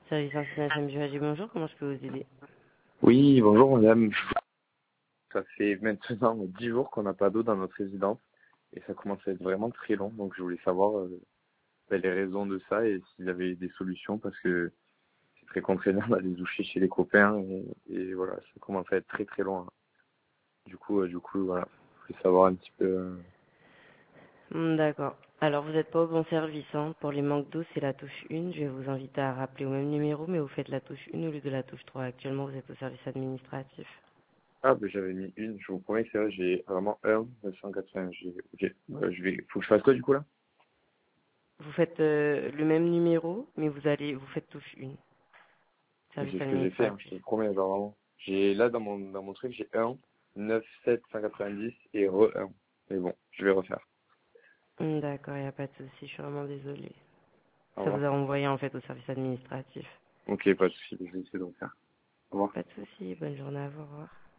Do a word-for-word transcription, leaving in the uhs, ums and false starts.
Service international du H D, bonjour, comment je peux vous aider? Oui, bonjour madame. Ça fait maintenant dix jours qu'on n'a pas d'eau dans notre résidence et ça commence à être vraiment très long. Donc je voulais savoir euh, ben, les raisons de ça et s'il y avait des solutions parce que c'est très contraignant d'aller se doucher chez les copains et, et voilà, ça commence à être très très long. Hein. Du coup, euh, du coup, voilà, je voulais savoir un petit peu. euh, Hmm, D'accord. Alors, vous n'êtes pas au bon service, hein. Pour les manques d'eau, c'est la touche un. Je vais vous inviter à rappeler au même numéro, mais vous faites la touche un au lieu de la touche trois. Actuellement, vous êtes au service administratif. Ah, ben j'avais mis une. Je vous promets que c'est vrai, j'ai vraiment un neuf cent quatre-vingts. J'ai- Ok, euh, je vais. Faut que je fasse quoi du coup là? Vous faites euh, le même numéro, mais vous allez, vous faites touche un. Mais Service c'est ce que j'ai fait, hein, je administratif. te le promets, genre vraiment. J'ai là dans mon dans mon truc, j'ai un, neuf, sept, cent quatre-vingt-dix et re un. Mais bon, je vais refaire. Hmm, D'accord, il n'y a pas de souci, je suis vraiment désolée. Au Ça revoir. vous a envoyé en fait au service administratif. Ok, pas de souci, je vais essayer de refaire. Au revoir. Pas de souci, bonne journée à vous, au revoir.